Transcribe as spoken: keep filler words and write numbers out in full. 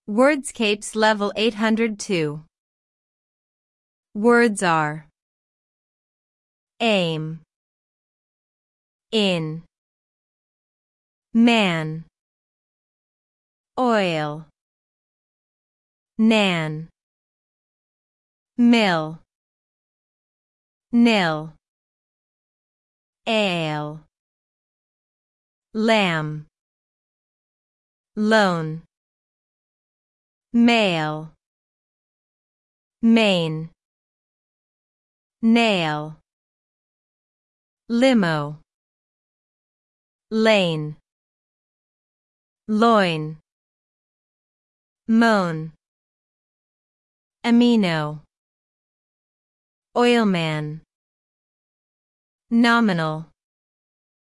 Wordscapes Level eight hundred two. Words are aim, in, man, oil, nan, mill, nil, ale, lamb, loan, male, main, nail, limo, lane, loin, moan, amino, oilman, nominal,